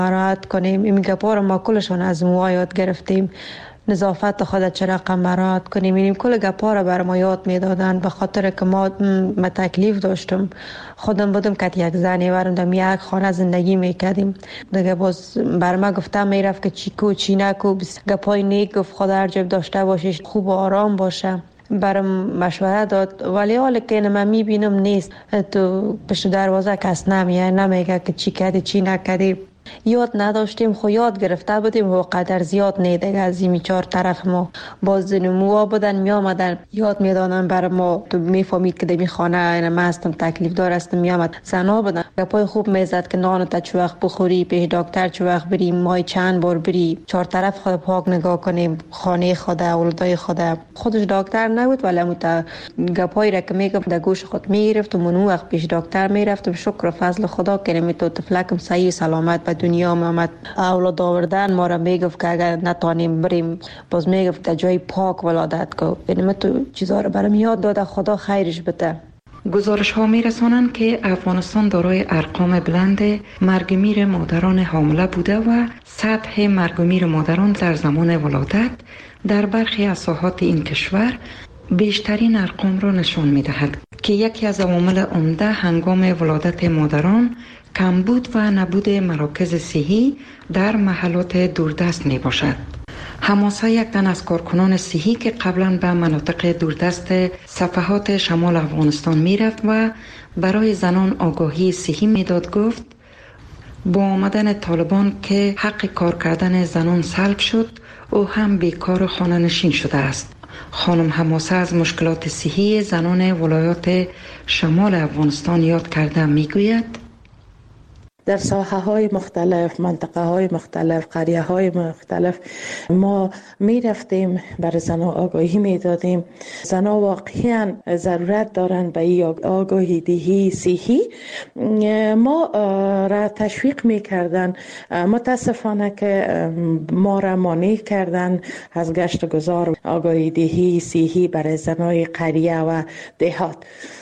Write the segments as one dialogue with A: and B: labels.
A: مراعات کنیم. این گپا رو ما کلشون از موها یاد گرفتیم. نظافت خودت چه رقم مراعات کنیم. این کل گپا رو بر ما یاد میدادن، به خاطر که ما تکلیف داشتم. خودم بودم که یک زنی ورم در یک خانه زندگی میکردیم. دیگه باز بر ما گفتم میرفت که چی کو چی نکو. گپای نیک گفت خدا هر جب داشته باشیش خوب و آرام باشه. برام مشوره داد، ولی حالا که من میبینم نیست، تو پشت دروازه کس نمیگه که چی کردی چی نکردی. یاد نداشتیم، خو یاد گرفته بودیم و قدر زیاد نیده از این چهار طرف ما. باز نموها بودن می آمدن یاد میدانن بر ما. تو میفهمید که دمی خانه من هستم تکلیف دار هستم. می آمد زنا بودن گپای خوب میزد که نان تا چه وقت بخوری، پیش دکتر چه وقت بریم، مای چند بار بری، چهار طرف خود پاک نگاه کنیم، خانه خود اولادای خودش دکتر نبود ولی مت گپای را که میگفت در گوش خود میگرفت و منو وقت پیش دکتر میرفت و شکر و فضل خدا که تو طفلکم صحیح سلامت به دنیا آمد. اولاد آوردن ما را میگفت که اگر نتانیم بریم باز میگفت که جای پاک ولادت کو. یعنی تو چیزا رو برام یاد داده، خدا خیرش بده.
B: گزارش ها می رسانند که افغانستان دارای ارقام بلند مرگ میر مادران حامله بوده و سطح مرگ میر مادران در زمان ولادت در برخی از ساحات این کشور بیشترین ارقام را نشان می دهد که یکی از عوامل عمده هنگام ولادت مادران کمبود و نبود مراکز صحی در محلات دوردست می باشد. حماسه یک تن از کارکنان صحی که قبلا به مناطق دوردست صفحات شمال افغانستان می رفت و برای زنان آگاهی صحی می داد گفت با آمدن طالبان که حق کار کردن زنان سلب شد او هم بیکار خانه نشین شده است. خانم حماسه از مشکلات صحی زنان ولایات شمال افغانستان یاد کرده می گوید
C: در ساحه های مختلف، منطقه های مختلف، قریه های مختلف ما می رفتیم، بر زنها آگاهی می دادیم. زنها واقعا ضرورت دارند به این آگاهی دهی صحی. ما را تشویق می کردن. متاسفانه که ما را مانع کردن از گشت گذار آگاهی دهی صحی برای زنهای قریه و دهات.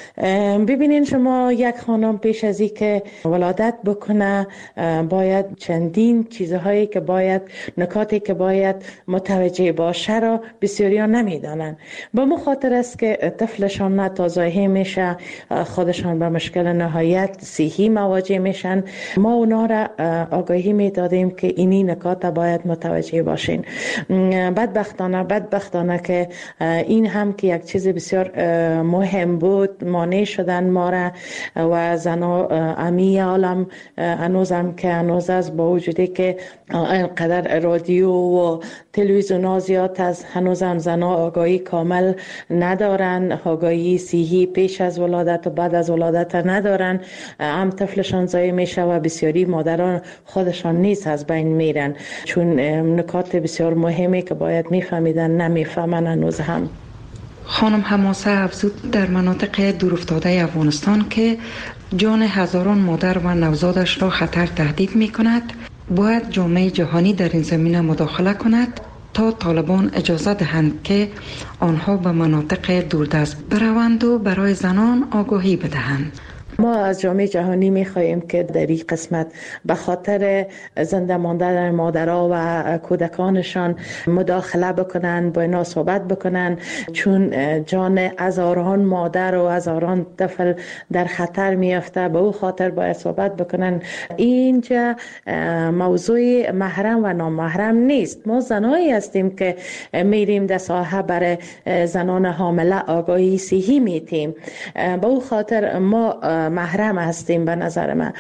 C: ببینین شما یک خانم پیش از این که ولادت بکنه باید چندین چیزهایی که باید نکاتی که باید متوجه باشه را بسیاری ها نمیدانن. به مخاطر است که طفلشان نتازاهی میشه، خودشان به مشکل نهایت صحی مواجه میشن. ما اونا را آگاهی میدادیم که اینی نکات باید متوجه باشین. بدبختانه که این هم که یک چیز بسیار مهم بود مانع شدن ما را و زنا امی عالم هنوز است با وجودی که اینقدر رادیو و تلویزیون زیاد از هنوز هم زنا آگاهی کامل ندارن، آگاهی صحی پیش از ولادت و بعد از ولادت ندارن. هم طفلشان ضایع میشه و بسیاری مادران خودشان نیز از بین میرن چون نکات بسیار مهمی که باید میفهمیدن نمیفهمن هنوز هم.
B: خانم حماسه افزود در مناطق دورافتاده افغانستان که جان هزاران مادر و نوزادش را خطر تهدید می کند باید جامعه جهانی در این زمینه مداخله کند تا طالبان اجازه دهند که آنها به مناطق دوردست بروند و برای زنان آگاهی بدهند.
C: ما از جامعه جهانی می‌خواهیم که در این قسمت به خاطر زنده ماندن مادرها و کودکانشان مداخله بکنن، با اینا صحبت بکنن چون جان هزاران مادر و هزاران طفل در خطر میافته. به او خاطر باید صحبت بکنن. اینجا موضوع محرم و نامحرم نیست. ما زنایی هستیم که میریم در ساحه برای زنان حامله آگاهی صحی میتیم. به او خاطر ما محرم هستیم. به نظر من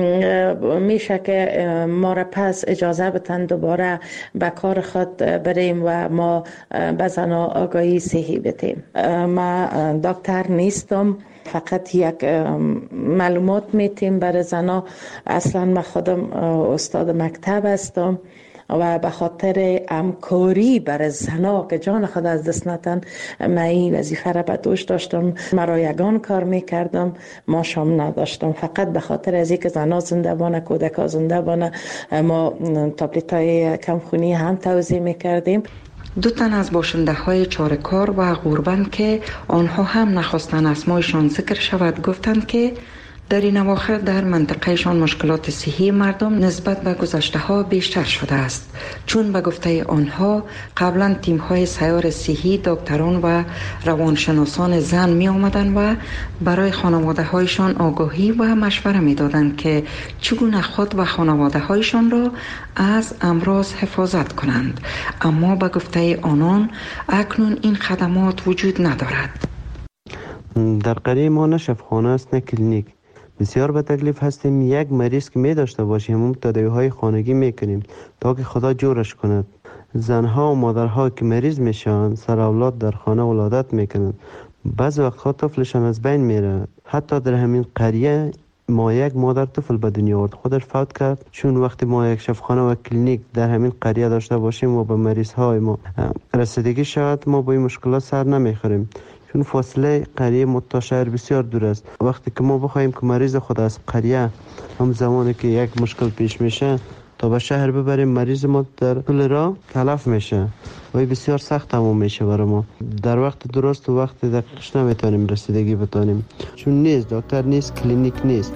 C: میشه که ما را پس اجازه بدن دوباره به کار خود بریم و ما به زنها آگاهی صحی بدیم. من دکتر نیستم، فقط یک معلومات میتیم برای زنها. اصلا من خودم استاد مکتب هستم و به خاطر همکاری برای زنها که جان خود از دست ندن من این وظیفه را به دوش داشتم. مرا یگان کار میکردم، ما شام نداشتم. فقط به خاطر از اینکه زنها زنده بانه، کودکا زنده بانه ما تابلت های کمخونی هم توزیع میکردیم.
B: دو تن از باشنده های چارکار و غوربند که آنها هم نخواستن اسمایشان ذکر شود گفتند که در این اواخر در منطقهشان مشکلات صحی مردم نسبت به گذشته ها بیشتر شده است، چون به گفته آنها قبلا تیم های سیار صحی، دکتران و روانشناسان زن می آمدند و برای خانواده هایشان آگاهی و مشوره می دادند که چگونه خود و خانواده هایشان را از امراض حفاظت کنند، اما به گفته آنان اکنون این خدمات وجود ندارد.
D: در قریه ما نه شفاخانه است نه کلینیک. بسیار به تکلیف هستیم. یک مریض که می داشته باشیم هم تداوی‌های خانگی میکنیم تا که خدا جورش کند. زنها و مادرها که مریض میشن سر اولاد در خانه ولادت میکنند. بعض وقتها طفلشان از بین میره. حتی در همین قریه ما یک مادر طفل به دنیا آورد، خودش فوت کرد، چون وقتی ما یک شفاخانه و کلینیک در همین قریه داشته باشیم و به مریض های ما رسیدگی شود، ما با این مشکلات سر نمیخوریم، چون فاصله قریه تا شهر بسیار دور است. وقتی که ما بخوایم که مریض خود از قریه هم زمانی که یک مشکل پیش میشه تا به شهر ببریم، مریض ما در طول راه تلف میشه و بسیار سخت تموم میشه برای ما. در وقت درست و وقت دقیقش نمیتونیم رسیدگی بتونیم، چون نیست دکتر، نیست کلینیک، نیست.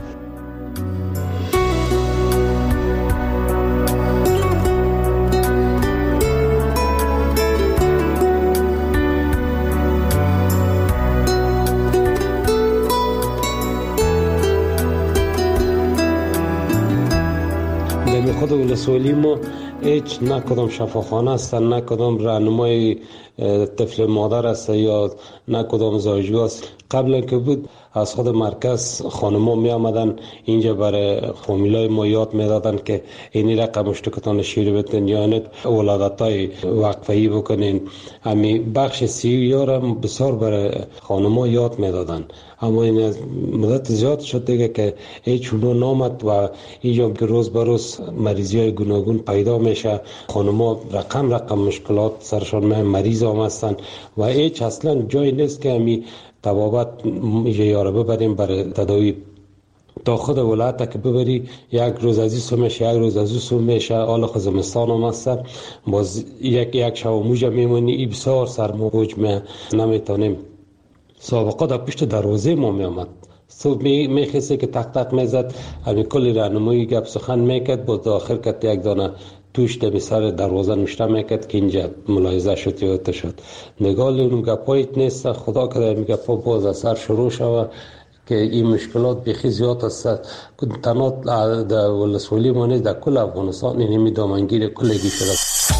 E: خود ولسوالی ما هیچ نه کدام شفاخانه است، نه کدام راهنمای طفل مادر است یا نه کدام زایجگاه است. قبلا که بود از خود مرکز خانم‌ها می آمدن اینجا برای فامیلای ما یاد می دادن که این رقم مشتکتان شیر بتن یا نه ولادت‌های وقفه‌ای بکنین. همین بخش سیار بسیار برای خانم‌ها یاد می دادن، اما این از مدت زیاد شد دیگه که هیچ اونو نامد و اینجا که روز به روز مریضی‌های گوناگون پیدا میشه. خانم‌ها رقم مشکلات سرشان مریض هم هستن و هیچ اصلا جای نیست که همین طبابت اینجا یاره ببریم برای تداوی. تا خود ولایت که ببری یک روز از این سو میشه، یک روز از اون سو میشه. حالا خزمستان هم هستن، باز یک شب موجه میمونی، این بسیار سرموج نمیتونیم. سابقا در پشت دروازه ما میامد، صبح میخیسه که تق تق میزد، همین کلی راهنمایی گپ سخن میکرد، با داخل کت یک دانه توش دمی سر دروازه نوشته میکرد که اینجا ملاحظه شد یا شد. نگاه اون گپایت نیست. خدا که در گپا باز از سر شروع شود که این مشکلات بخی زیاد است. تنها در ولسوالی ما نیست، در کل افغانستان این همی دامنگیر کلگی شده.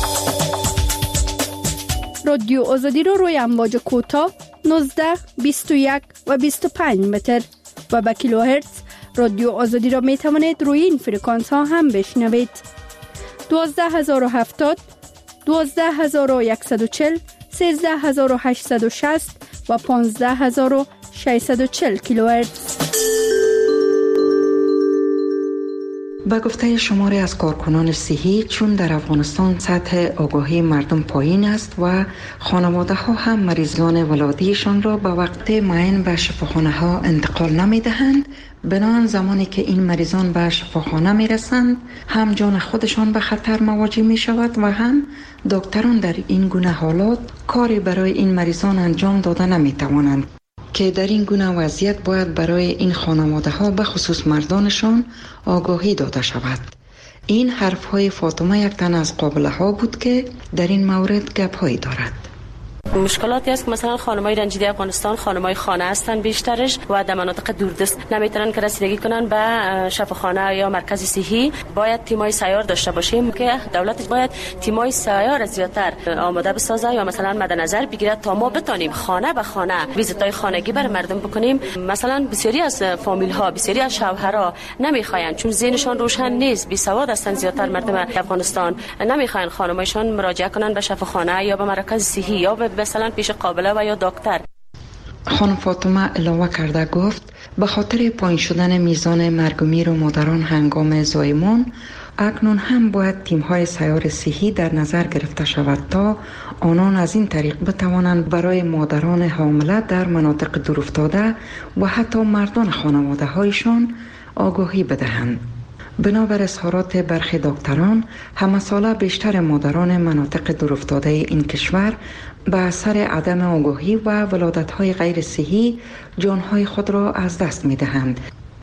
F: رادیو آزادی رو روی امواج کوتاه 19، 21 و 25 متر و با کیلوهرتز رادیو آزادی را می توانید روی این فرکانس ها هم بشنوید. 12070 12140 13860 و 15640 کیلوهرتز.
B: به گفته شماری از کارکنان صحی، چون در افغانستان سطح آگاهی مردم پایین است و خانواده ها هم مریضان ولادیشان را به وقت معین به شفاخانه ها انتقال نمی دهند، بنابراین زمانی که این مریضان به شفاخانه می رسند هم جان خودشان به خطر مواجه می شود و هم دکتران در این گونه حالات کاری برای این مریضان انجام داده نمی توانند که در این گونه وضعیت باید برای این خانواده ها به خصوص مردانشان آگاهی داده شود. این حرف های فاطمه یک تن از قابله ها بود که در این مورد گپ هایی دارد.
G: مشکلاتی است که مثلا خانم‌های رنجیده افغانستان خانم‌های خانه هستن بیشترش و در مناطق دوردست نمیتونن که رسیدگی کنن به شفاخانه یا مرکز صحی. باید تیمای سیار داشته باشیم که دولت باید تیمای سیار زیاتر آماده بسازه یا مثلا مد نظر بگیرد تا ما بتونیم خانه به خانه ویزیت‌های خانگی بر مردم بکنیم. مثلا بسیاری از فامیل‌ها، بسیاری از شوهرها نمیخواین، چون ذهنشان روشن نیست، بی سواد هستن زیاتر مردم افغانستان، نمیخواین خانم‌هایشان مراجعه کنن به شفاخانه یا به مرکز صحی یا مثلا پیش قابله و یا دکتر.
B: خانم فاطمه علاوه کرده گفت به خاطر پایین شدن میزان مرگ و میر مادران هنگام زایمان اکنون هم باید تیم‌های سیار صحی در نظر گرفته شود تا آنان از این طریق بتوانند برای مادران حامله در مناطق دورافتاده و حتی مردان خانواده هایشان آگاهی بدهند. بنابر اظهارات برخی دکتران، همه ساله بیشتر مادران مناطق دورافتاده این کشور به اثر عدم آگاهی و ولادت‌های غیر صحی جانهای خود را از دست می‌دهند.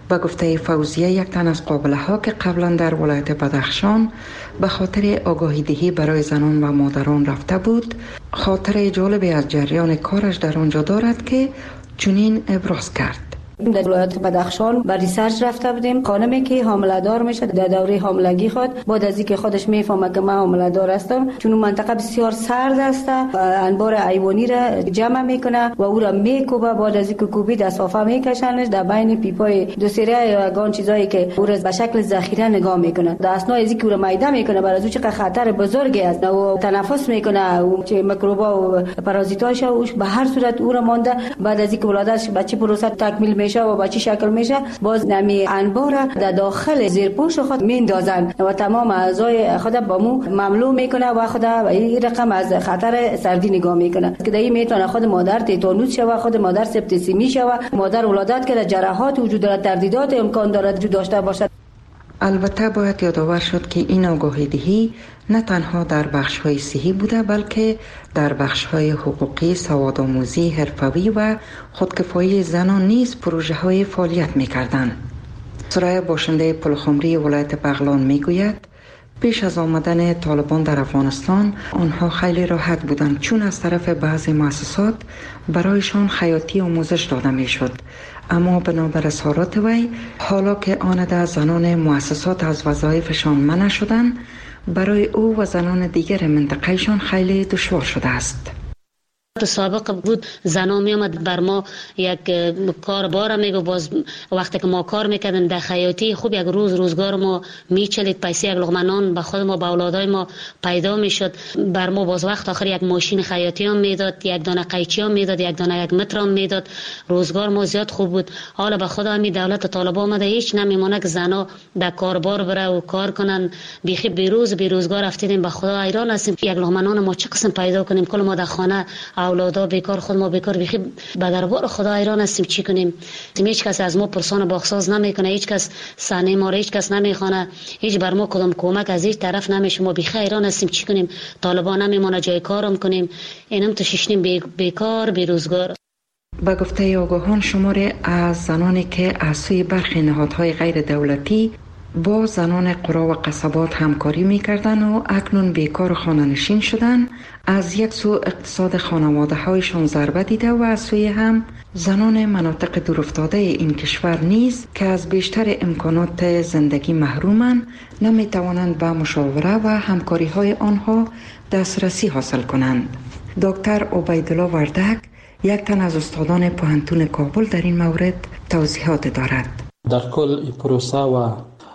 B: به گفته فوزیه، یک تن از قابله ها که قبلا در ولایت بدخشان به خاطر آگاهی دهی برای زنان و مادران رفته بود، خاطر جالبی از جریان کارش در آنجا دارد که چنین ابراز کرد.
H: در ولایت بدخشان بر ریسرچ رفته بودیم. خانمی که حامله دار میشه در دوره حاملگی خود، بعد از اینکه خودش میفهمه که من حامله دار هستم، چون منطقه بسیار سرد است، انبار حیوانی را جمع میکنه و او را میکوبه. بعد از اینکه کوبید از صافه میکشنش در بین پیپای دو سیره یا گان چیزایی که او را به شکل ذخیره نگاه میکنه. در اثناء از اینکه او را میده میکنه، برای از چه خطر بزرگی است و تنفس میکنه، او چه میکروبا و پارازیتاش اوش به هر صورت او را مانده. بعد از اینکه ولادتش بچه پروسه تکمیل و با چی شکل میشه، باز نمی انبار در داخل زیرپوش خود میندازن و تمام اعضای خود با مو مملو میکنه و خود این رقم از خطر سردی نگاه میکنه که در این میتونه خود مادر تیتانوس شوه، خود مادر سپتیسیمی شوه، مادر ولادت که جراحات وجود دارد، تردیدات امکان دارد وجود داشته باشد.
B: البته باید یادآور شد که این آگاهی دهی نه تنها در بخش‌های صحی بوده، بلکه در بخش‌های حقوقی، سوادآموزی، حرفوی و خودکفایی زنان نیز پروژه‌های فعالیت می‌کردند. سرای باشنده پلخمری ولایت بغلان می‌گوید پیش از آمدن طالبان در افغانستان آنها خیلی راحت بودند، چون از طرف بعضی مؤسسات برایشان خیاطی آموزش داده می‌شد. اما بنابر اظهارات وی، حالا که آنده زنان مؤسسات از وظایفشان منع شدند، برای او و زنان دیگر منطقهشان خیلی دشوار شده است.
I: تو سابق بود زنا می آمد بر ما یک کار بار میگو، باز وقتی که ما کار میکردیم در خیاطی خوب یک روزگار ما میچلید، پیسه یک لقمه نان به خود ما به اولادای ما پیدا میشد. بر ما باز وقت آخر یک ماشین خیاطی هم میداد، یک دانه قیچی هم میداد، یک دانه یک متر هم میداد. روزگار ما زیاد خوب بود. حالا به خدا همین دولت طالبان آمده هیچ نمیمونه که زنا در کاربار بره و کار کنن. بیخی بیروزگار افتیدیم، به خدا حیران هستیم یک لقمه نان ما چه قسم پیدا کنیم. کل ما در خانه اولادا بیکار، خود ما بیکار، بیخی به دربار خدا حیران هستیم چی کنیم. هیچ کس از ما پرسان باخساز نمیکنه، هیچ کس صحنه ما را هیچ کس نمیخونه، هیچ بر ما کدام کمک از هیچ طرف نمیشه. ما بیخی حیران هستیم چی کنیم. طالبان نمیمونه جای کارم کنیم، اینم تو ششنیم بیکار بیروزگار.
B: به گفته آگاهان شماری از زنانی که از سوی برخی نهادهای غیر دولتی با زنان قرا و قصبات همکاری می‌کردند و اکنون بیکار و خانه‌نشین شدند، از یک سو اقتصاد خانواده هایشان ضربه دیده و از سوی هم زنان مناطق دورافتاده این کشور نیز که از بیشتر امکانات زندگی محرومند نمی‌توانند به مشاوره و همکاری های آنها دسترسی حاصل کنند. دکتر عبیدالله وردک، یک تن از استادان پوهنتون کابل، در این مورد توضیحات دارد.
J: در کل این پروسه و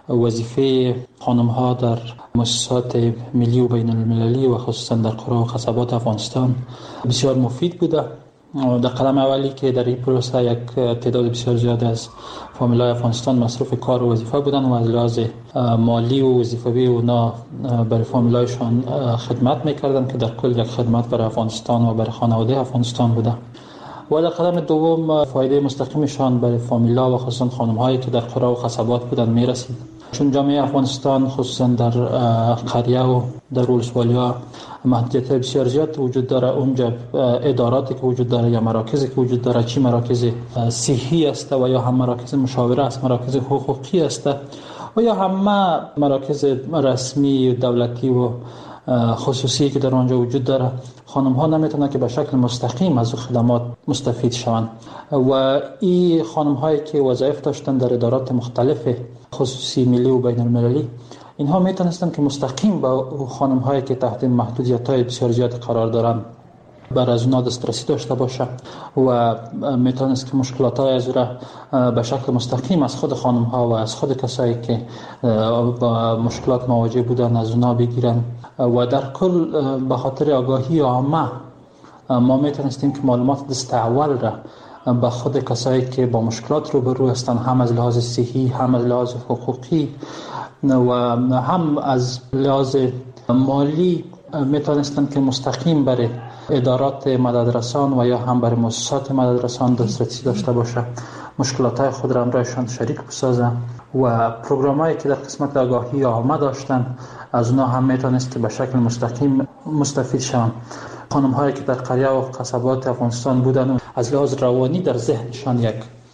J: وظیفه خانم‌ها در مؤسسات ملی و بین المللی و خصوصا در قرى و قصبات افغانستان بسیار مفید بوده. در قدم اولی که در این پروسه یک تعداد بسیار زیاد از فامیلای افغانستان مصروف کار و وظیفه بودند و از لحاظ مالی و وظیفوی اونا برای فامیلایشان خدمت میکردند که در کل یک خدمت برای افغانستان و برای خانواده افغانستان بوده. و در قدم دوم فایده مستقیمشان برای فامیلا و خصوصا خانم‌هایی که در قرى و قصبات بودند میرسید، چون جامعه افغانستان خصوصا در قریه و در ولسوالی‌ها محدودیت بسیار زیاد وجود داره. اونجا اداراتی که وجود داره یا مراکزی که وجود داره، چی مراکز صحی است و یا هم مراکز مشاوره است، مراکز حقوقی است و یا همه مراکز رسمی دولتی و خصوصی که در آنجا وجود داره، خانم ها نمیتونن که به شکل مستقیم از خدمات مستفید شوند. و این خانم هایی که وظایف داشتن در ادارات مختلف خصوصی ملی و بین المللی، اینها میتونستن که مستقیم با خانم هایی که تحت محدودیت های بسیار زیاد قرار دارن بر از اونا دسترسی داشته باشه و میتونست که مشکلات های از را به شکل مستقیم از خود خانم ها و از خود کسایی که با مشکلات مواجه بودن از اونا بگیرن. و در کل به خاطر آگاهی عامه ما میتونستیم که معلومات دست اول را به خود کسایی که با مشکلات روبرو هستند، هم از لحاظ صحی، هم از لحاظ حقوقی و هم از لحاظ مالی میتونستند که مستقیم برای ادارات مددرسان و یا هم برای مؤسسات مددرسان دسترسی داشته باشه، مشکلات خود را همراهشان شریک بسازن و پروگرامایی که در قسمت آگاهی عامه داشتن از اونا هم میتونست که به شکل مستقیم مستفید شوند. خانم هایی که در قریه و قصبات افغانستان بودن از لحاظ روانی در ذهنشان یک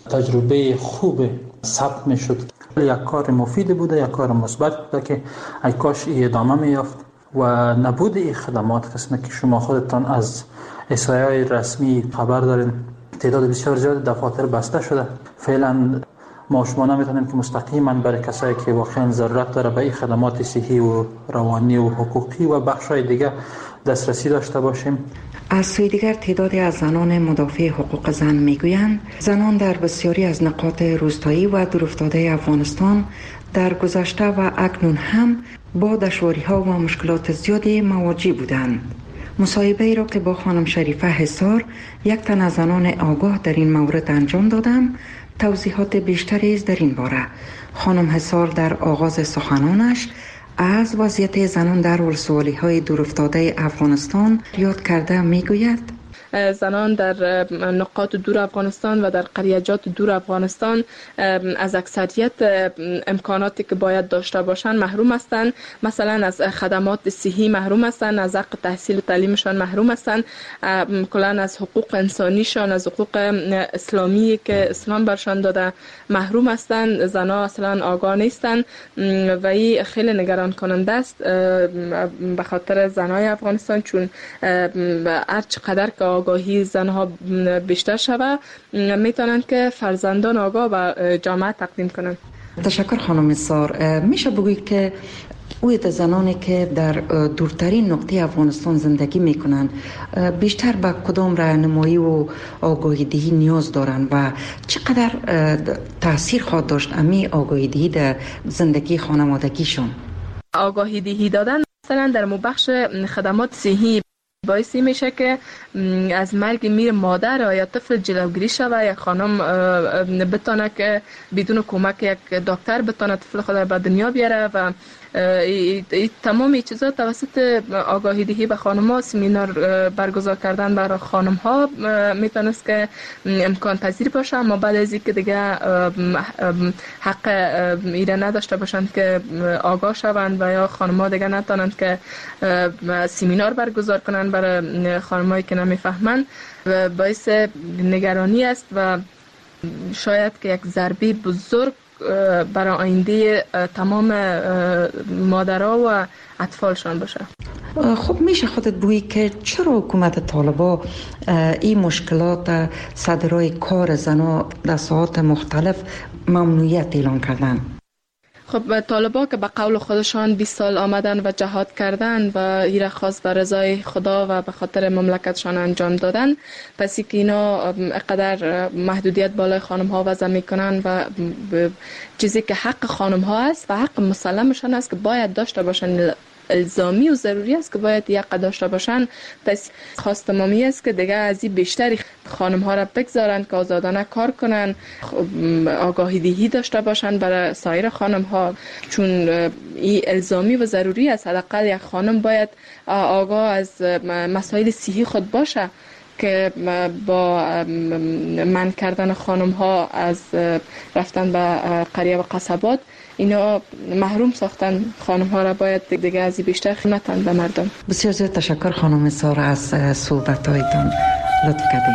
J: تجربه خوب ثبت میشد. یک کار مفید بوده، یک کار مثبت بوده که ای کاش ادامه میافت و نبود این خدمات قسمه که شما خودتان از احصایه‌های رسمی خبر دارین تعداد بسیار زیاد دفاتر بسته شده. فعلا ما شما نمیتونیم که مستقیما برای کسایی که واقعا ضرورت داره به این خدمات صحی و روانی و حقوقی و بخشای دیگه دسترسی داشته باشیم.
B: از سوی دیگر تعدادی از زنان مدافع حقوق زن میگویند زنان در بسیاری از نقاط روستایی و دورافتاده افغانستان در گذشته و اکنون هم با دشواری‌ها و مشکلات زیادی مواجه بودند. مصاحبه ای را که با خانم شریفه حصار یک تن از زنان آگاه در این مورد انجام دادم، توضیحات بیشتری در این باره. خانم حصار در آغاز سخنانش از وضعیت زنان در ولسوالی‌های دورافتاده افغانستان یاد کرده میگوید
K: زنان در نقاط دور افغانستان و در قریجات دور افغانستان از اکثریت امکاناتی که باید داشته باشند محروم هستند. مثلا از خدمات صحی محروم هستند، از حق تحصیل و تعلیمشان محروم هستند، کلا از حقوق انسانیشان، از حقوق اسلامی که اسلام برشان داده محروم هستند. زنان اصلا آگاه نیستند و این خیلی نگران کننده است به خاطر زنای افغانستان، چون هر چقدر که آگاهی زنها بیشتر شود میتونن که فرزندان آگاه به جامعه تقدیم کنن.
B: تشکر خانم حصار. میشه بگویید که اوید زنانی که در دورترین نقطه افغانستان زندگی میکنن بیشتر به کدام راهنمایی و آگاهی دهی نیاز دارن و چقدر تاثیر خواهد داشت امی آگاهی دهی در زندگی خانوادگیشون؟
K: آگاهی دهی دادن مثلا در بخش خدمات صحی باعثی میشه که از مرگ میر مادر یا طفل جلوگیری شود، یا خانم بتونه که بدون کمک یک دکتر بتونه طفل خود به دنیا بیاره و تمام این چیزا توسط آگاهی دهی به خانم‌ها، سمینار برگزار کردن برای خانم‌ها میتونست که امکان پذیر باشه، اما بعد از اینکه دیگه حق ایره نداشته باشند که آگاه شوند و یا خانم‌ها دیگه نتونند که سمینار برگزار کنند برای خانم‌هایی که نمیفهمند، باعث نگرانی است و شاید که یک ضربه بزرگ برای آینده تمام مادرها و اطفالشان باشه.
B: خب میشه خودت بگویی که چرا حکومت طالبان این مشکلات صدرای کار زنها در ساعات مختلف ممنوعیت اعلان کردن؟
K: خب طالبان که به قول خودشان 20 سال آمدن و جهاد کردن و این خاص به رضای خدا و به خاطر مملکتشان انجام دادن، پس که اینا قدر محدودیت بالای خانم ها وضع میکنن و چیزی که حق خانم ها است و حق مسلمشان است که باید داشته باشن، الزامی و ضروری است که باید یک داشته باشن. پس خواست تمامی است که دیگه از این بیشتری خانم ها را بگذارن که آزادانه کار کنن، آگاهی دهی داشته باشن برای سایر خانم ها، چون این الزامی و ضروری است. حداقل یک خانم باید آگاه از مسائل صحی خود باشه که با منع کردن خانم ها از رفتن به قریه و قصبات اینا محروم ساختن خانم ها را، باید دیگه از بیشتر خدمتن به مردم.
B: بسیار زیاد تشکر خانم سارا از صحبت هایتان، لطف کردین.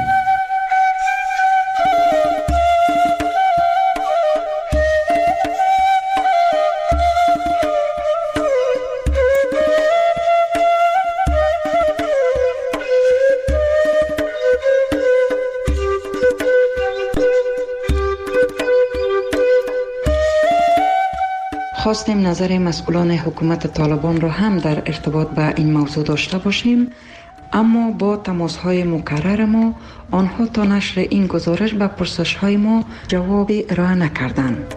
B: خواستیم نظر مسئولان حکومت طالبان را هم در ارتباط به این موضوع داشته باشیم، اما با تماس‌های مکرر ما آنها تا نشر این گزارش به پرسش‌های ما جوابی ارائه نکردند.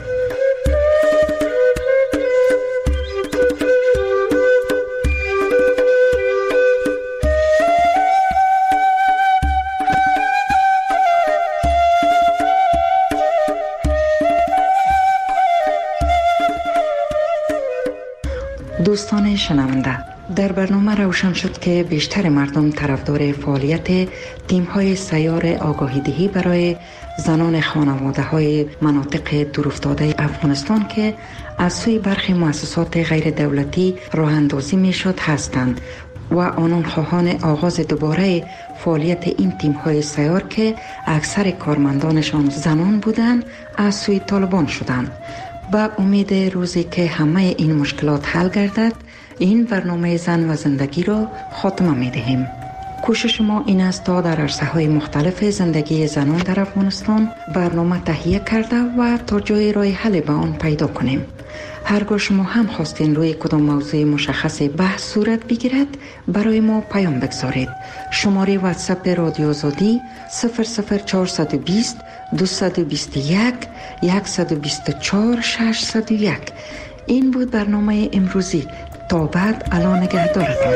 B: دوستان شنونده، در برنامه روشن شد که بیشتر مردم طرفدار فعالیت تیم‌های سیار آگاهی دهی برای زنان خانواده‌های مناطق دورافتاده افغانستان که از سوی برخی مؤسسات غیر دولتی راه اندازی می‌شد هستند. و آنان خواهان آغاز دوباره فعالیت این تیم‌های سیار که اکثر کارمندانشان زنان بودند از سوی طالبان شدند. با امید روزی که همه این مشکلات حل گردد، این برنامه زن و زندگی را خاتمه می‌دهیم. کوشش ما این است تا در عرصه‌های مختلف زندگی زنان در افغانستان برنامه تهیه کرده و تا جای راه حل به آن پیدا کنیم. هرگاه شما هم خواستین روی کدام موضوع مشخص بحث صورت بگیرد، برای ما پیام بگذارید. شماره واتساپ رادیو آزادی 00420 221 124 601. این بود برنامه امروزی. تا بعد، الا نگهدارتان.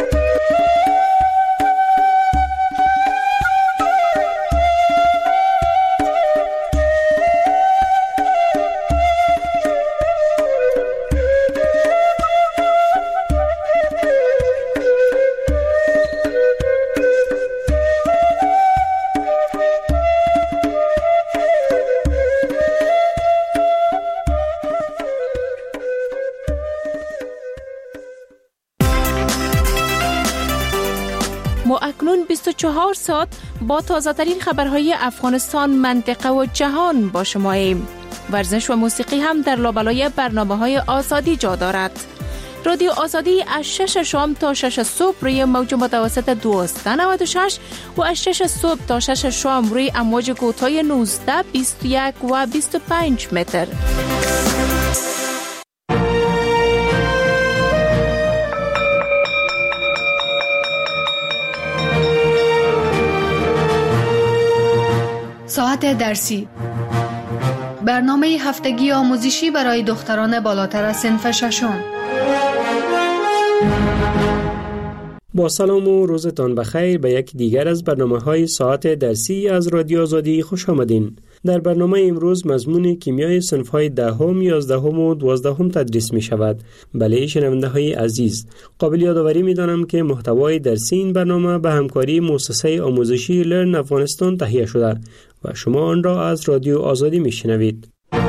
L: ما اکنون 24 ساعت با تازه ترین خبرهای افغانستان، منطقه و جهان با شماییم. ورزش و موسیقی هم در لابلای برنامه‌های آزادی جا دارد. رادیو آزادی از 6 شام تا 6 صبح روی موج متوسط 1296 و از 6 صبح تا 6 شام روی امواج کوتاه 19، 21 و 25 متر.
F: ساعت درسی، برنامه هفتگی آموزشی برای دختران بالاتر از صنف ششم.
M: با سلام و روزتان بخیر به یک دیگر از برنامه‌های ساعت درسی از رادیو آزادی خوش آمدین. در برنامه امروز مضمون کیمیای صنف‌های 10ام، 11ام و 12ام تدریس می‌شود. بله شنونده‌های عزیز، قابل یادآوری می‌دانم که محتوای درسی این برنامه به همکاری مؤسسه آموزشی لرن افغانستان تهیه شده و شما آن را از رادیو آزادی می‌شنوید.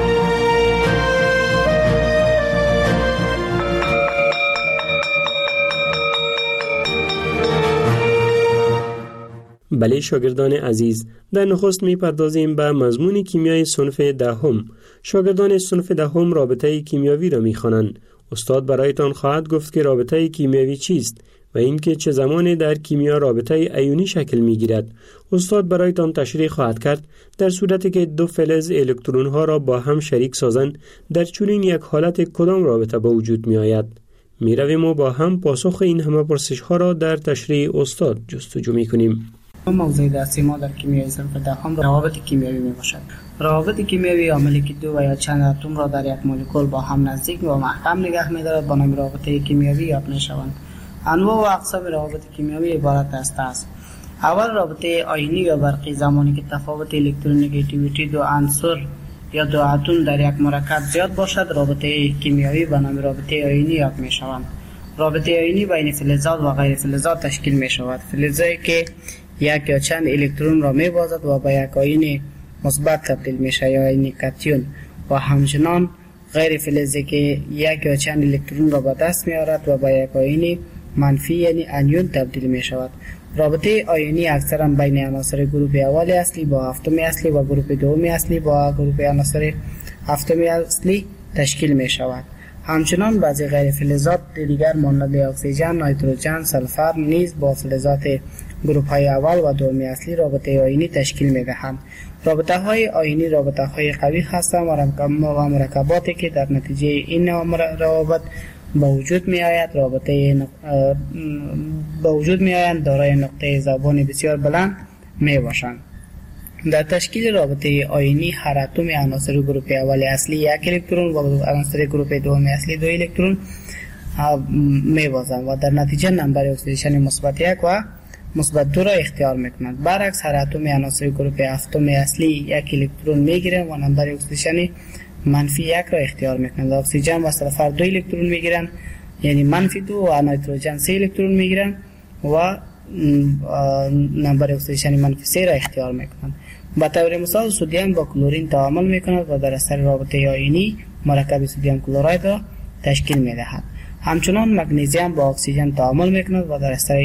M: بله شاگردان عزیز، در نخست می‌پردازیم به مضمون کیمیای صنف 10ام. شاگردان صنف 10ام رابطه کیمیاوی را می‌خوانند. استاد برایتان خواهد گفت که رابطه کیمیاوی چیست و اینکه چه زمانی در کیمیا رابطه ایونی شکل می‌گیرد. استاد برایتان تشریح خواهد کرد در صورتی که دو فلز الکترون‌ها را با هم شریک سازند، در چنین یک حالت کدام رابطه به وجود می‌آید. می‌رویم و با هم پاسخ این همه پرسش‌ها را در تشریح استاد جستجو می‌کنیم.
N: موضوع درسی ما در کیمیای صنف 10 روابط کیمیایی میباشد. روابط کیمیایی عاملی که دو و یا چند اتم را در یک مولکول با هم نزدیک و محکم نگه می‌دارد با نام رابطه کیمیایی یاد می‌شوند. انواع و اقسام روابط کیمیایی عبارت است. اول رابطه آیونی یا برقی، زمانی که تفاوت الکترونگیتیویتی دو عنصر یا دو اتم در یک مرکب زیاد باشد، رابطه کیمیایی به نام رابطه آیونی یاد می‌شوند. رابطه آیونی بین فلزات و غیر فلزات تشکیل می‌شود. فلزی که یک یا چند الکترون را می‌بازد و به یک آیون مثبت تبدیل میشه یا آیون کاتیون، و همچنان غیر فلزی که یک یا چند الکترون را به دست می‌آورد و به یک آیون منفی یعنی انیون تبدیل می‌شود. رابطه آیونی اکثرا بین عناصر گروه اول اصلی با هفتم اصلی و گروه دوم اصلی با گروه عناصر هفتم اصلی تشکیل می‌شود. همچنان بعضی غیر فلزات دیگر مانند اکسیژن، نیتروژن، سلفر نیز با فلزات گروه های اول و دوم اصلی رابطه آیونی تشکیل می‌دهند. رابطه های آیونی رابطه های قوی هستند و مرکباتی که در نتیجه این روابط به وجود می‌آیند دارای نقطه ذوبان بسیار بلند میباشند. در تشکیل رابطه آیونی هر اتم عناصر گروه اول اصلی یک الکترون و عناصر گروه دوم اصلی دو الکترون می‌بازند و در نتیجه نمبر اکسیدیشن مثبت 1 و مثبت 2 را اختیار می‌کنند. برعکس هر اتم عناصر گروه هفتم اصلی یک الکترون می‌گیرند و نمبر اکسیدیشن منفی 1 را اختیار می‌کنند. اکسیژن و سلفر 2 الکترون می‌گیرند یعنی منفی 2 و نیتروژن 3 الکترون می‌گیرند و نمبر اکسیدیشن منفی 3 را اختیار می‌کنند. به طور مثال سدیم با کلورین تعامل می‌کند و در اثر رابطه آیونی مرکب سدیم کلراید را تشکیل می‌دهد. همچنان مگنیزیم با اکسیژن تعامل میکند و در اثر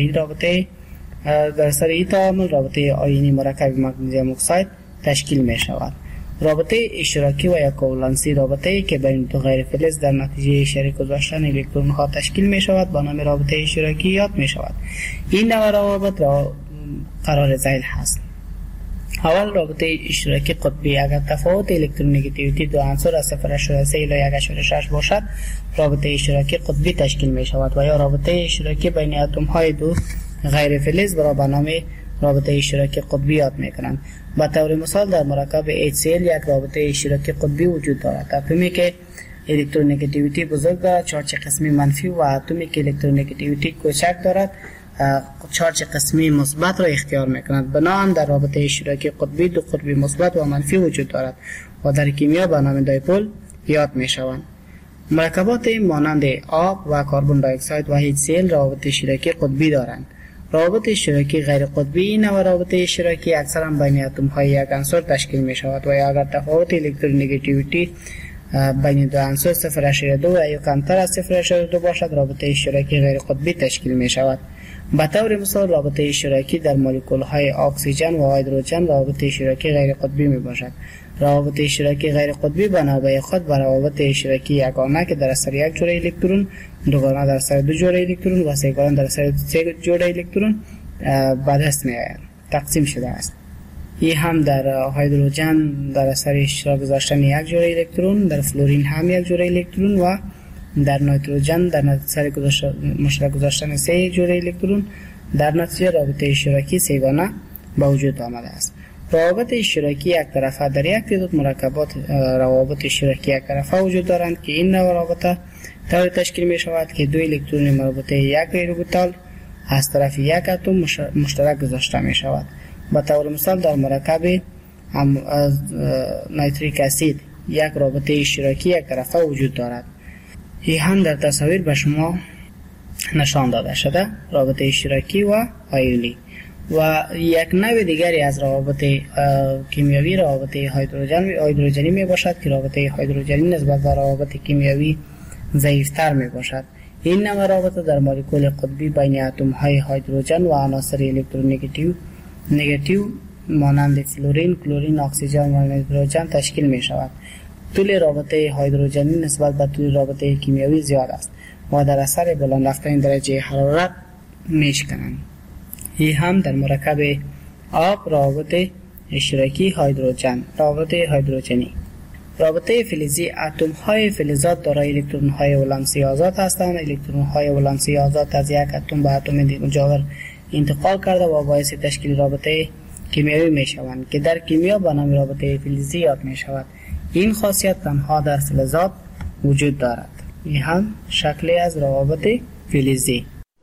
N: این تعامل رابطه آیونی مرکب مگنیزیم اکساید تشکیل می شود. رابطه اشتراکی و یا کوولنسی رابطه‌ای که بین دو غیر فلز در نتیجه شریک گذاشتن الکترون ها تشکیل می شود با نام رابطه اشتراکی یاد می شود. این نوع روابط قرار ذیل هست. اول رابطه اشتراکی قطبی، اگر تفاوت الکترونگیتیویتی دو عنصر از 0.3 الی 1.6 باشد رابطه اشتراکی قطبی تشکیل می شود و یا رابطه اشتراکی بین اتم های دو غیر فلز را به نام رابطه اشتراکی قطبی یاد می کنند. به طور مثال در مرکب HCl یک رابطه اشتراکی قطبی وجود دارد. اتمی که الکترونگیتیویتی بزرگ دارد چارج قسمی منفی و اتمی که الکترونگیتیویتی کوچک دارد چارج قسمی مثبت را اختیار می‌کند. بنابراین در رابطه اشتراکی قطبی دو قطب مثبت و منفی وجود دارد و در کیمیا به نام دایپول یاد می‌شوند. مرکبات مانند آب و کربن دی اکساید و HCl روابط اشتراکی قطبی دارند. روابط اشتراکی غیر قطبی این نوع رابطه اشتراکی اکثرا بین اتم‌های یک عنصر تشکیل می‌شود و اگر تفاوت الکترونگیتیویتی بین دو عنصر 0.2 و یا کمتر از 0.2 باشد رابطه اشتراکی غیر قطبی تشکیل می‌شود. به طور مثال رابطه اشتراکی در مولکول‌های اکسیژن و هیدروژن رابطه اشتراکی غیر قطبی میباشد. روابط اشتراکی غیر قطبی بنابرای خود به روابط اشتراکی یگانه که در اثر یک جوړه الکترون، دوگانه در اثر دو جوړه الکترون و سه‌گانه در اثر سه جوړه الکترون به دست میآیند. تقسیم شده است. این هم در هیدروژن در اثر اشتراک گذاشتن یک جوړه الکترون، در فلورین هم یک جوړه الکترون و در نیتروژن در اثر مشترک گذاشتن سه جوړه الکترون در نتیجه رابطه اشتراکی سه‌گانه به وجود آمده است. روابط اشتراکی یک طرفه در یک تعداد مرکبات روابط اشتراکی یک طرفه وجود دارند که این نوع رابطه طوری تشکیل می شود که دو الکترون مربوطه یک اوربیتال از طرف یک اتم مشترک گذاشته می شود. به طور مثال در مرکب نیتریک اسید یک رابطه اشتراکی یک طرفه وجود دارد. این هم در تصاویر به شما نشان داده شده، رابطه اشتراکی و آیونی. و یک نوع دیگری از روابط کیمیایی روابط هیدروژنی می باشد که رابطه هیدروژنی نسبت به روابط کیمیایی ضعیفتر می باشد. این نوع رابطه در مولکول قطبی بین اتم های هیدروژن و عناصر الکترونگیتیو مانند فلورین، کلورین، اکسیژن و نیتروژن تشکیل می شود. طول رابطه هیدروژنی نسبت به طول رابطه کیمیایی زیاد است و در اثر بلند رفتن درجه حرارت میشکنند. این هم در مرکب آب روابط اشتراکی هیدروژن، روابط هیدروژنی. رابطه فلزی اتم های فلزات دارای الکترون های ولانسی آزاد هستند. الکترون های ولانسی آزاد از یک اتم به اتم مجاور انتقال کرده و باعث تشکیل رابطه کیمیایی می شوند که در کیمیا به نام رابطه فلزی یاد می شود. این خاصیت تنها در فلزات وجود دارد. این هم شکلی از روابط فلزی.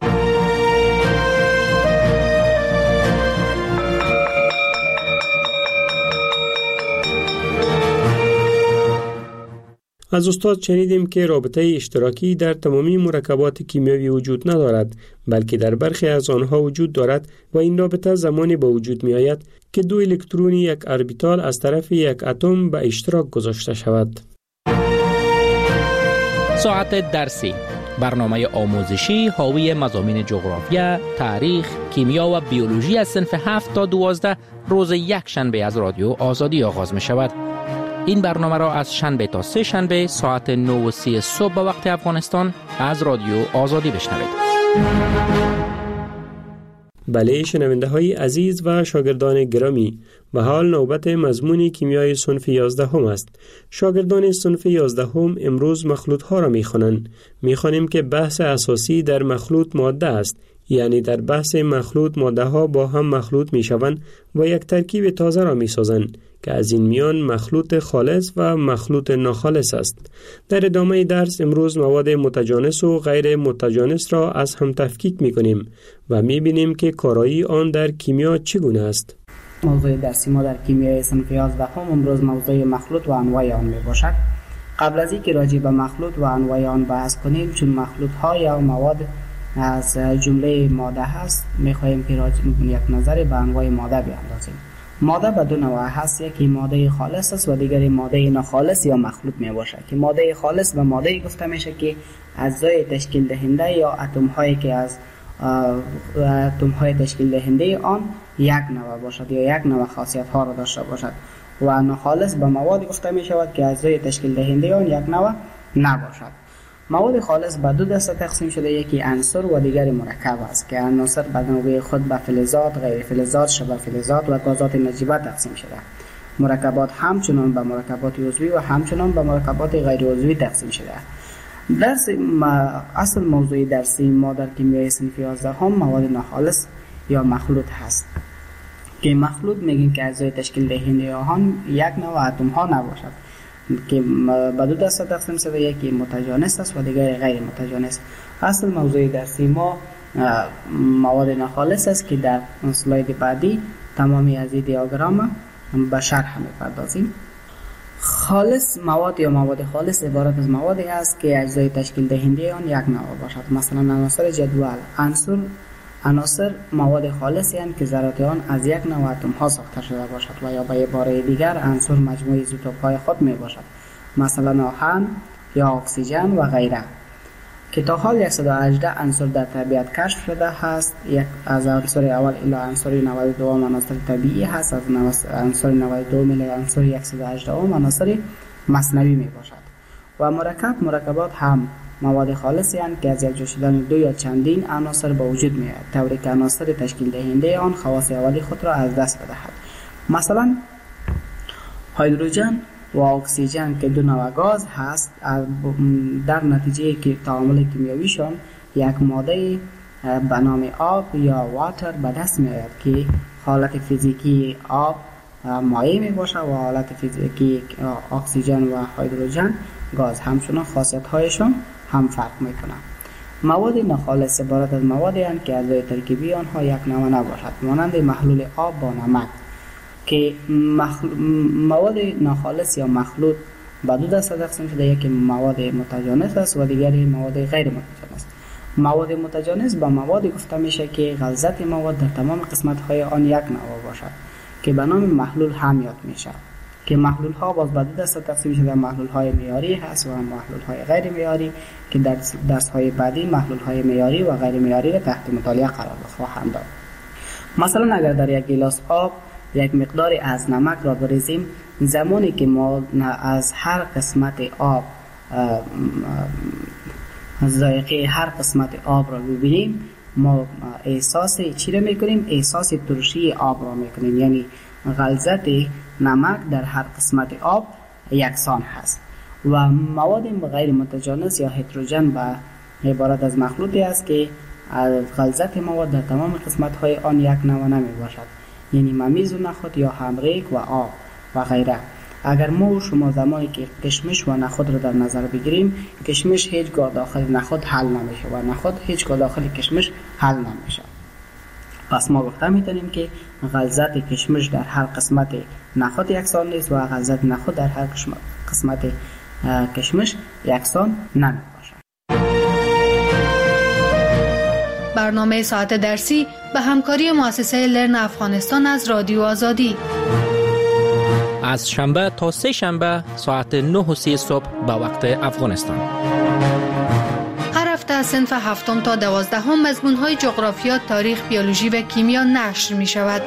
M: از استاد شنیدیم که رابطه اشتراکی در تمامی مرکبات کیمیایی وجود ندارد، بلکه در برخی از آنها وجود دارد و این رابطه زمانی به وجود می آید که دو الکترون یک اربیتال از طرف یک اتم به اشتراک گذاشته شود.
O: ساعت درسی، برنامه آموزشی حاوی مضامین جغرافیا، تاریخ، کیمیا و بیولوژی از صنف 7 تا 12 روز یک شنبه از رادیو آزادی آغاز می شود. این برنامه را از شنبه تا سه شنبه ساعت 9:30 صبح به وقت افغانستان از رادیو آزادی بشنوید.
M: بله شنونده های عزیز و شاگردان گرامی، و حال نوبت مضمون کیمیای صنف 11 است. شاگردان صنف 11 امروز مخلوط ها را می خوانیم که بحث اساسی در مخلوط ماده است، یعنی در بحث مخلوط ماده ها با هم مخلوط می شوند و یک ترکیب تازه را می سازند که از این میان مخلوط خالص و مخلوط ناخالص است. در ادامه درس امروز مواد متجانس و غیر متجانس را از هم تفکیک می کنیم و می بینیم که کارایی آن در کیمیا چگونه است.
N: موضوع درسی ما در کیمیای صنف 11 امروز موضوع مخلوط و انواع آن می باشد. قبل از اینکه راجع به مخلوط و انواع آن بحث کنیم، چون مخلوط ها یا مواد از جمله ماده هست، می خواهیم که یک نظر به انواع ماده بیاندازیم. ماده به دو نوع هست، یکی ماده خالص است و دیگری ماده ناخالص یا مخلوط می باشد که ماده خالص به ماده گفته میشه که اجزای تشکیل دهنده یا اتم هایی که از اتم های تشکیل دهنده آن یک نوع باشد یا یک نوع خاصیت ها را داشته باشد و ناخالص به مواد گفته می شود که اجزای تشکیل دهنده آن یک نوع نباشد. مواد خالص به دو دسته تقسیم شده، یکی عنصر و دیگری مرکب است که عناصر به نوبه خود به فلزات، غیر فلزات، شبه فلزات و گازات نجیبه تقسیم شده. مرکبات همچنان به مرکبات عضوی و همچنان به مرکبات غیر عضوی تقسیم شده. درس اصل موضوع درسی ما در کیمیای صنف 11 هم مواد ناخالص یا مخلوط هست که مخلوط میگیم که اجزای تشکیل دهنده آن یک نوع اتم ها نباشد که به دو دسته تقسیم شده، یکی متجانس است و دیگری غیر متجانس. اصل موضوع درسی ما مواد ناخالص است که در اسلاید بعدی تمامی از این دیاگرام به شرح می‌پردازیم. خالص مواد یا مواد خالص عبارت از موادی است که اجزای تشکیل دهنده آن یک نوع باشد. مثلا عناصر جدول عناصر مواد خالصی هستند که ذرات آن از یک نوع اتم ها ساخته شده باشد و یا به عباره دیگر عنصر مجموعه ایزوتوپ های خود می باشد، مثلا آهن یا اکسیژن و غیره که تا حال 118 عنصر در طبیعت کشف شده هست. یک از عنصر اول الی عنصر 92 عناصر طبیعی هست، از عنصر 92 الی عنصر 118 عناصر مصنوعی می باشد. و مرکبات هم مواد خالصی هستند که از یک جا شدن دو یا چندین عناصر به وجود می آید، طوری که عناصر تشکیل دهنده آن خواص اولی خود را از دست بدهد. مثلا هیدروژن و اکسیژن که دو نوع گاز هست، در نتیجه که تعامل کیمیاییشان یک ماده به نام آب یا واتر به دست می آید که حالت فیزیکی آب مایع می باشد و حالت فیزیکی اکسیژن و هیدروژن گاز. همچنان خاصیت هایشان هم فرق می کنند. مواد ناخالص عبارت از موادی هستند که اجزای ترکیبی آنها یک نوع نباشد، مانند محلول آب با نمک که مواد ناخالص یا مخلوط به دو دسته تقسیم شده، یکی مواد متجانس است و دیگری مواد غیر متجانس. مواد متجانس به مواد گفته میشه که غلظت مواد در تمام قسمت های آن یک نوع باشد که به نام محلول هم یاد میشه که محلول ها باز به دو دسته تقسیم شده، محلول های معیاری هست و محلول های غیر معیاری که در درس های بعدی محلول های معیاری و غیر معیاری را تحت مطالعه قرار خواهم داد. مثلا اگر در یک گیلاس آب یک مقداری از نمک را بریزیم، زمانی که ما از هر قسمت آب ذائقه هر قسمت آب را ببینیم، ما احساس چی را میکنیم؟ احساس ترشی آب را میکنیم، یعنی غلظت نمک در هر قسمت آب یکسان هست. و مواد غیر متجانس یا هتروژن به عبارت از مخلوطی است که غلظت مواد در تمام قسمت های آن یک نوع نمی باشد، یعنی ممیز و نخود یا همریک و آب و غیره. اگر ما و شما زمانی که کشمش و نخود را در نظر بگیریم، کشمش هیچگاه داخل نخود حل نمیشه و نخود هیچگاه داخل کشمش حل نمیشه. پس ما گفته میتونیم که غلظت کشمش در هر قسمت نخود یکسان نیست و غلظت نخود در هر قسمت کشمش یکسان نمی باشد.
P: برنامه ساعت درسی به همکاری مؤسسه لرن افغانستان از رادیو آزادی
O: از شنبه تا سه شنبه ساعت 9:30 صبح به وقت افغانستان.
P: هر هفته صنف 7 تا 12 مضمون‌های جغرافیا، تاریخ، بیولوژی و کیمیا نشر می‌شود.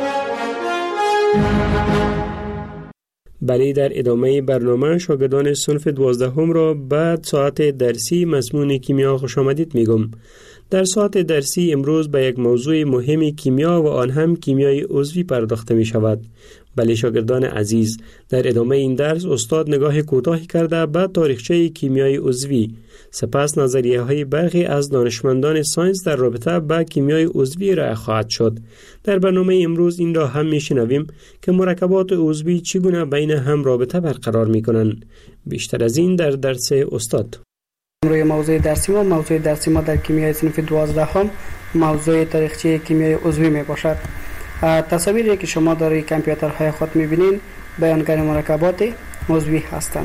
M: بله، در ادامه برنامه شاگردان صنف 12 را بعد ساعت درسی مضمون کیمیا خوش آمدید میگم. در ساعت درسی امروز به یک موضوع مهم کیمیا و آن هم کیمیای عضوی پرداخته می شود. بله شاگردان عزیز، در ادامه این درس استاد نگاه کوتاهی کرده به تاریخچه کیمیای عضوی، سپس نظریه های برخی از دانشمندان ساینس در رابطه با کیمیای عضوی ارائه خواهد شد. در برنامه امروز این را هم میشنویم که مرکبات عضوی چگونه بین هم رابطه برقرار می کنند. بیشتر از این در درس استاد.
N: روی موضوع درسی ما در کیمیای صنف 12 موضوع تاریخچه کیمیای عضوی می باشد. تصاویری که شما در کامپیوترهای خود می‌بینید بیانگر مرکبات عضوی هستند.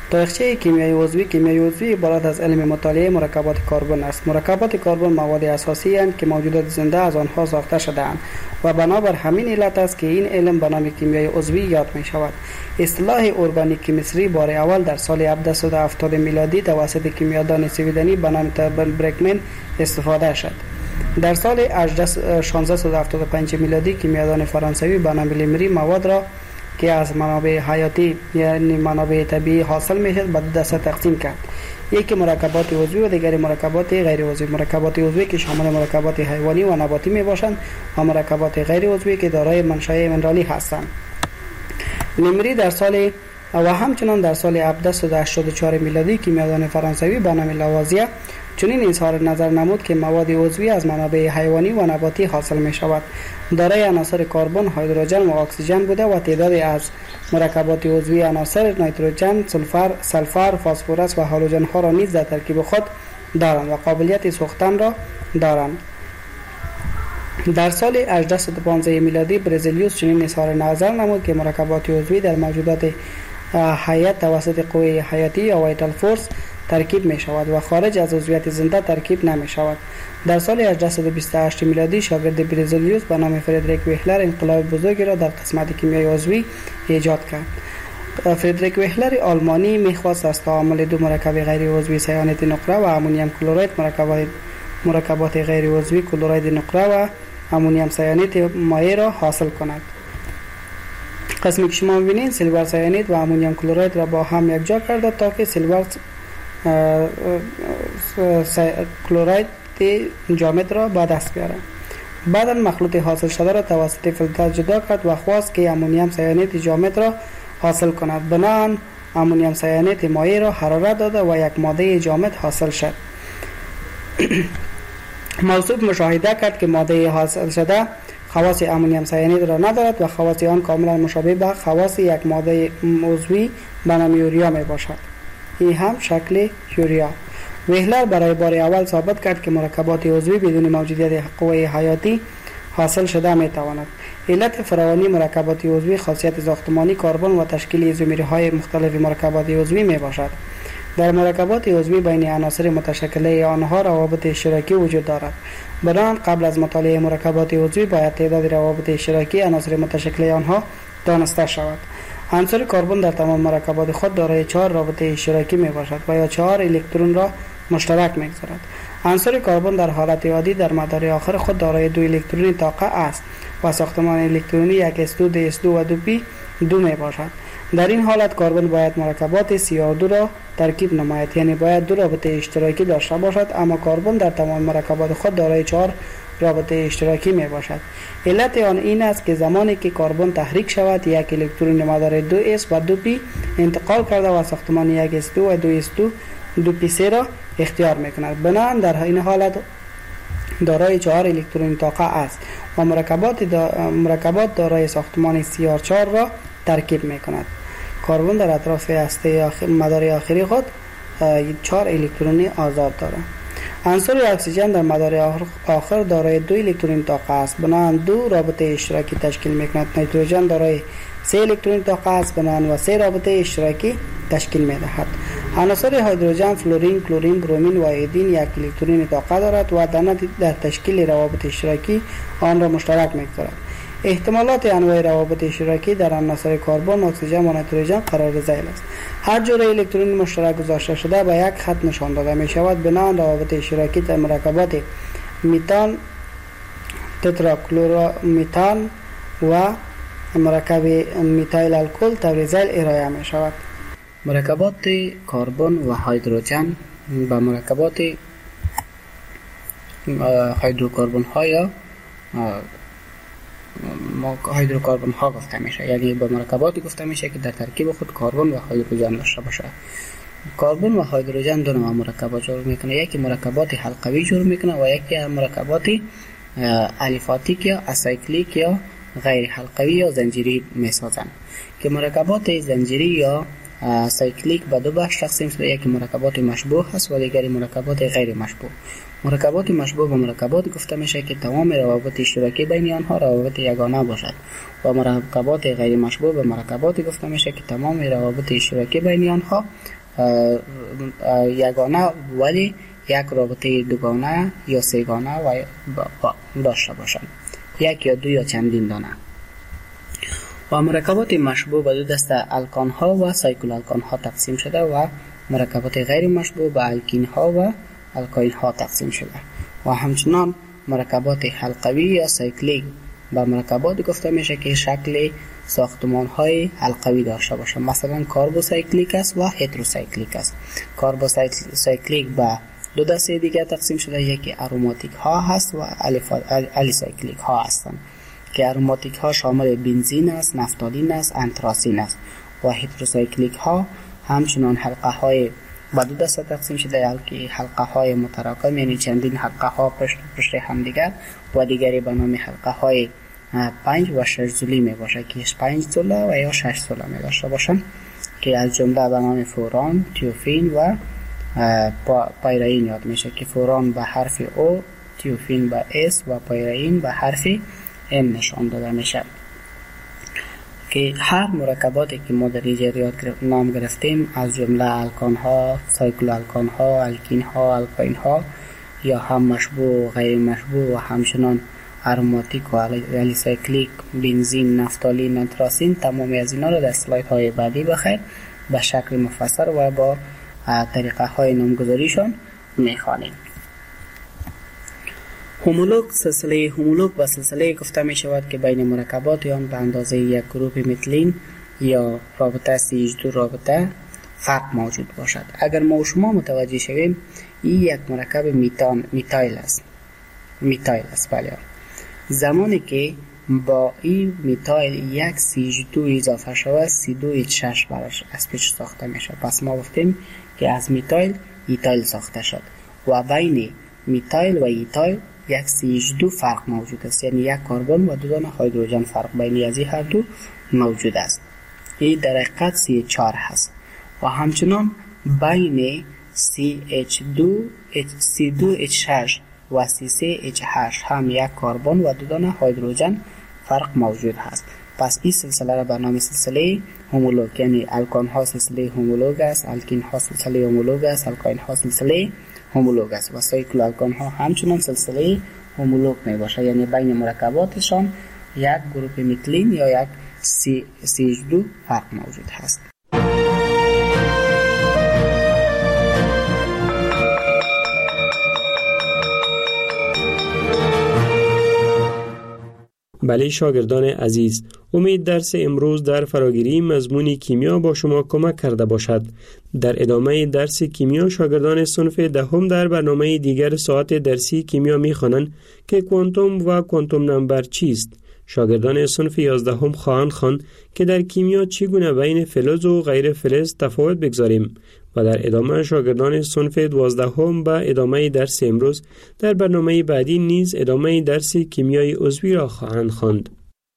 N: تاریخچه کیمیای عضوی عبارت از علم مطالعه مرکبات کربن است. مرکبات کربن مواد اساسی اند که موجودات زنده از آنها ساخته شده‌اند و بنابر همین علت است که این علم به نام کیمیای عضوی یاد می شود. اصطلاح ارگانیک کیمستری بار اول در سال 1770 میلادی توسط کیمیادان سویدنی به نام برکمن استفاده شد. در سال 1675 میلادی کیمیادان فرانسوی به نام لیمری مواد را که از منابع حیاتی یعنی منابع طبیعی حاصل میشد به دو دسته تقسیم کرد. یکی مرکبات عضوی و دیگری مرکبات غیر عضوی. مرکبات عضوی که شامل مرکبات حیوانی و نباتی می باشند و مرکبات غیر عضوی که دارای منشأ منرالی هستند. لیمری در سال و همچنان در سال 1784 میلادی کیمیادان فرانسوی به نام لاوازیه چنین اظهار نظر نمود که مواد عضوی از منابع حیوانی و نباتی حاصل می شود. دارای عناصر کربن، هیدروژن و اکسیژن بوده و تعدادی از مرکبات عضوی عناصر نیتروژن، سلفر، فسفرس و هالوژن ها را نیز در ترکیب خود دارند و قابلیت سوختن را دارند. در سال 1815 میلادی برزیلیوس چنین اظهار نظر نمود که مرکبات عضوی در موجودات حیات توسط قوه حیاتی یا وایتال فورس ترکیب می شود و خارج از عضویت زنده ترکیب نمی شود. در سال 1828 میلادی شاگرد برزیلیوس به نام فردریک وهلر انقلاب بزرگی را در قسمت کیمیای عضوی ایجاد کرد. فردریک وهلر آلمانی می‌خواست از تعامل دو مرکب غیر عضوی سیانید نقره و امونیم کلراید مرکبات غیر عضوی کلراید نقره و امونیم سیانید مایع را حاصل کند. قسمی که شما می‌بینید سیلور سیانید و امونیم کلراید را با هم یکجا کرده تا که سیلور کلراید جامد را به دست بیارند. بعدا مخلوط حاصل شده را توسط فیلتر جدا کرد و خواست که امونیم سیانید جامد را حاصل کند. بنابراین امونیم سیانید مایع را حرارت داده و یک ماده جامد حاصل شد. موصوف مشاهده کرد که ماده حاصل شده خواص امونیم سیانید را ندارد و خواص آن کاملا مشابه به خواص یک ماده عضوی به نام یوریا می باشد. این هم شکل یوریا. وهلر برای بار اول ثابت کرد که مرکبات عضوی بدون موجودیت قوه حیاتی حاصل شده می تواند. علت فراوانی مرکبات عضوی خاصیت ساختمانی کربن و تشکیل ایزومرهای مختلف مرکبات عضوی می باشد. در مرکبات عضوی بین عناصر متشکله آنها روابط اشتراکی وجود دارد. بنابراین قبل از مطالعه مرکبات عضوی باید تعداد روابط اشتراکی عناصر متشکله آنها دانسته شود. عنصر کربن در تمام مرکبات خود دارای 4 رابطه اشتراکی می باشد و یا 4 الکترون را مشترک می‌گذارد. عنصر کربن در حالت عادی در مدار آخر خود دارای 2 الکترونی طاقه است و ساختمان الکترونی 1s2 2s2 و 2p2 می باشد. در این حالت کربن باید مرکبات CH2 را ترکیب نماید، یعنی باید 2 رابطه اشتراکی داشته باشد، اما کربن در تمام مرکبات خود دارای 4 رابطه اشتراکی می باشد. علت آن این است که زمانی که کربن تحریک شود یک الکترون مدار 2s و 2p انتقال کرده و ساختمان 1s2 و 2s2 2p3 را اختیار میکند. بنابراین در این حالت دارای 4 الکترون طاقه است و مرکبات دارای ساختمان CR4 را ترکیب میکند. کربن در اطراف هسته مدار آخری خود 4 الکترون آزاد دارد. عنصر اکسیژن در مدار آخر دارای 2 الکترون طاقه است، بنابراین 2 رابطه اشتراکی تشکیل میکند. نیتروژن دارای 3 الکترون طاقه است، بنابراین و 3 رابطه اشتراکی تشکیل می‌دهد. عناصر هیدروژن، فلورین، کلورین، برومین و ایودین 1 الکترون طاقه دارد و در تشکیل روابط اشتراکی آن را مشترک می‌گذارد. احتمالات انواع روابط اشتراکی در عناصر کربن، اکسیژن و نیتروژن قرار ذیل است. هر جور الکترون مشترک گذاشته شده به یک خط نشان داده می شود. بنابراین روابط اشتراکی در مرکبات میتان، تتراکلورمیتان و مرکب میتایل الکل طور ذیل ارائه می شود. مرکبات کربن و هیدروژن با مرکبات هیدروکربن ها یا هیدروکربن ها گفته میشه، یعنی به مرکباتی گفته میشه که در ترکیب خود کربن و هیدروژن داشته باشه. کربن و هیدروژن دو نوع مرکبات جور میکنه، یکی مرکبات حلقوی جور میکنه و یکی مرکبات الیفاتیک یا اسایکلیک یا غیر حلقوی یا زنجیری میسازند. که مرکبات زنجیری یا سایکلیک به دو بخش تقسیم شده، یکی مرکبات مشبوه است و دیگری مرکبات غیر مشبوه. مرکبات مشبوه به مرکبات گفته میشه که تمام روابط اشتراکی بین آنها روابط یگانه باشد و مرکبات غیر مشبوه به مرکبات گفته میشه که تمام روابط اشتراکی بین آنها یگانه ولی یک رابطه دوگانه یا سه‌گانه و داشته باشند، یک یا دو یا چندین دانه. و مرکبات مشبوه به دو دسته الکان ها و سایکل الکان ها تقسیم شده و مرکبات غیر مشبوه به الکین ها و الکاین ها تقسیم شده و همچنان مرکبات حلقوی یا سایکلیک به مرکبات گفته میشه که شکل ساختمان های حلقوی داشته باشه، مثلا کاربوسایکلیک است و هتروسایکلیک است. کاربوسایکلیک به دو دسته دیگه تقسیم شده، یکی اروماتیک ها هست و الیسایکلیک ها هستند که اروماتیک ها شامل بنزین است، نفتالین است، انتراسین است و هتروسایکلیک ها همچنان حلقه های با دو دسته تقسیم شده، که حلقه های متراکم یعنی چندین حلقه ها پشت هم دیگر و دیگری به نام حلقه های 5 و 6 زولی می باشه که 5 زوله و یا 6 زوله می داشته باشن که از جمله به نام فوران، تیوفین و پایرین یاد میشه که فوران به حرف او، تیوفین به اس و پایرین به حرف ام نشان داده میشه. که هر مرکباتی که ما در اینجا نام گرفتیم از جمله الکان ها، سایکل الکان ها، الکین ها، الکاین ها یا هم مشبوه و غیر مشبوه و همچنان اروماتیک و الیسایکلیک، بنزین، نفتالین، انتراسین، تمامی از اینا رو در اسلاید های بعدی بخیر به شکل مفصل و با طریقه های نامگذاریشان میخوانیم. هومولوگ، سلسله هومولوگ و سلسله گفته می شود که بین مرکبات آن به اندازه یک گروپ متلین یا رابطه CH2 رابطه فرق موجود باشد. اگر ما و شما متوجه شویم این یک مرکب میتایل است. بله. زمانی که با این میتایل یک CH2 اضافه شود C2H6 براش از پیش ساخته میشه. پس ما گفتیم که از میتایل ایتایل ساخته شد و بین میتایل و ایتایل یک CH2 فرق موجود است، یعنی یک کربن و دو دانه هیدروژن فرق بین از این هر دو موجود است. این در حقیقت CH4 هست و همچنان بین C2H6 و C3H8 هم یک کربن و دو دانه هیدروژن فرق موجود هست. پس این سلسله را به نام سلسله هومولوگ، یعنی الکان ها سلسله هومولوگ است، الکین ها سلسله هومولوگ است، الکاین ها سلسله هومولوگ است و سایکل الکان ها همچنان سلسله هومولوگ می باشه، یعنی بین مرکباتشان یک گروپ متلین یا یک CH2 فرق موجود هست.
M: بله شاگردان عزیز، امید درس امروز در فراگیری مضمون کیمیا با شما کمک کرده باشد. در ادامه درس کیمیا شاگردان صنف دهم در برنامه دیگر ساعت درسی کیمیا می‌خوانند که کوانتوم و کوانتوم نمبر چیست. شاگردان صنف 11 خواهند خواند که در کیمیا چگونه بین فلز و غیر فلز تفاوت بگذاریم و در ادامه شاگردان صنف 12 به ادامه درس امروز در برنامه بعدی نیز ادامه درس کیمیای عضوی را خواهند خواند.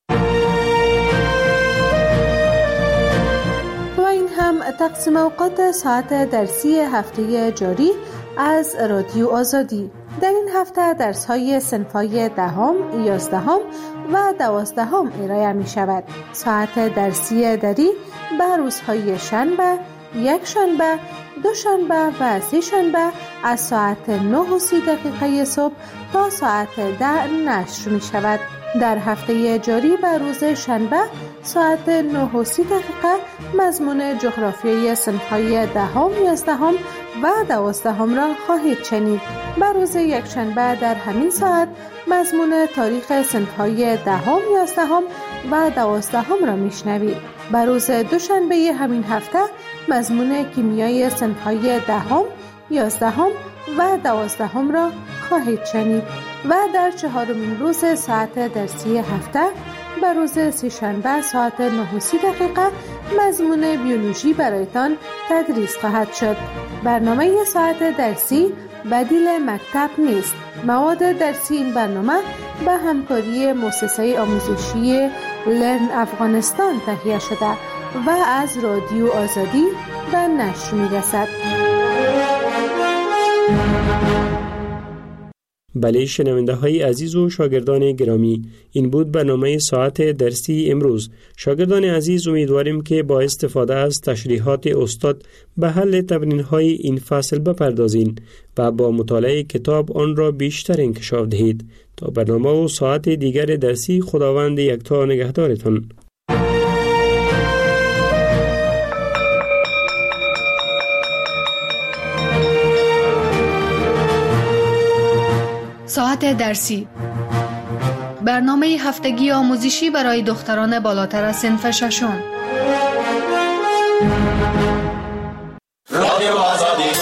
P: و این هم تقسیم اوقات ساعت درسی هفته جاری از رادیو آزادی. در این هفته درس‌های صنف‌های 10، 11 و 12 ارائه می شود. ساعت درسی دری به روزهای شنبه، یک شنبه، دو شنبه و سه شنبه از ساعت 9:30 صبح تا ساعت 10 نشر می شود. در هفته جاری به روز شنبه ساعت 9:30 مضمون جغرافیای صنف‌های 10، 11 و 12 را خواهید شنید. به روز یک شنبه در همین ساعت مضمون تاریخ صنف‌های 10، 11 و 12 را میشنوید. به روز دوشنبه همین هفته مضمون کیمیای صنف‌های 10، 11 و 12 را خواهید شنید و در چهارمین روز ساعت درسی هفته به روز سه‌شنبه ساعت 9:30 مضمون بیولوژی برایتان تدریس خواهد شد. برنامه ساعت درسی بدیل مکتب نیست. مواد درسی این برنامه به همکاری مؤسسه آموزشی لرن افغانستان تهیه شده و از رادیو آزادی به نشر می‌رسد.
M: بله شنونده های عزیز و شاگردان گرامی، این بود برنامه ساعت درسی امروز. شاگردان عزیز، امیدواریم که با استفاده از تشریحات استاد به حل تمرین های این فصل بپردازین و با مطالعه کتاب آن را بیشتر انکشاف دهید. تا برنامه و ساعت دیگر درسی، خداوند یکتا نگهدارتان.
P: ساعت درسی، برنامه هفتگی آموزشی برای دختران بالاتر از صنف ششم. رادیو آزادی